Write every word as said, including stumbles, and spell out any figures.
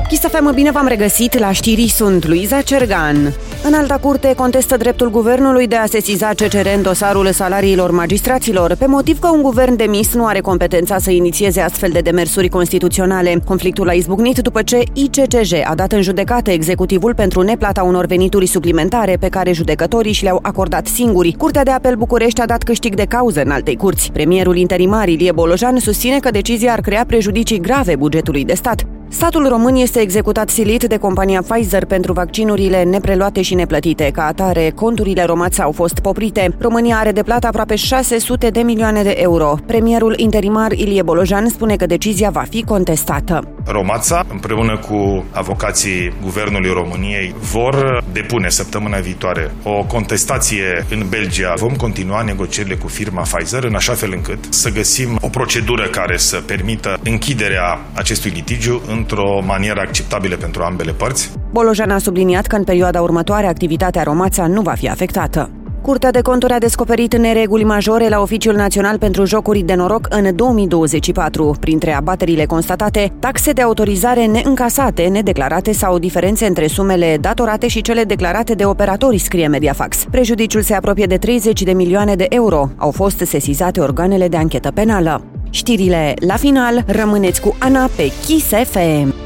Kiss F M, bine v-am regăsit, la știri sunt Luiza Cergan. Înalta Curte contestă dreptul guvernului de a sesiza C C R în dosarul salariilor magistraților, pe motiv că un guvern demis nu are competența să inițieze astfel de demersuri constituționale. Conflictul a izbucnit după ce I C C J a dat în judecată executivul pentru neplata unor venituri suplimentare pe care judecătorii și le-au acordat singuri. Curtea de Apel București a dat câștig de cauză în altei curți. Premierul interimar Ilie Bolojan susține că decizia ar crea prejudicii grave bugetului de stat. Statul român este executat silit de compania Pfizer pentru vaccinurile nepreluate și neplătite. Ca atare, conturile Romața au fost poprite. România are de plată aproape șase sute de milioane de euro. Premierul interimar Ilie Bolojan spune că decizia va fi contestată. Romața, împreună cu avocații Guvernului României, vor depune săptămâna viitoare o contestație în Belgia. Vom continua negocierile cu firma Pfizer în așa fel încât să găsim o procedură care să permită închiderea acestui litigiu într-o manieră acceptabilă pentru ambele părți. Bolojan a subliniat că în perioada următoare activitatea Romața nu va fi afectată. Curtea de Conturi a descoperit nereguli majore la Oficiul Național pentru Jocuri de Noroc în două mii douăzeci și patru. Printre abaterile constatate, taxe de autorizare neîncasate, nedeclarate sau diferențe între sumele datorate și cele declarate de operatori, scrie Mediafax. Prejudiciul se apropie de treizeci de milioane de euro. Au fost sesizate organele de anchetă penală. Știrile la final, rămâneți cu Ana pe Kiss F M.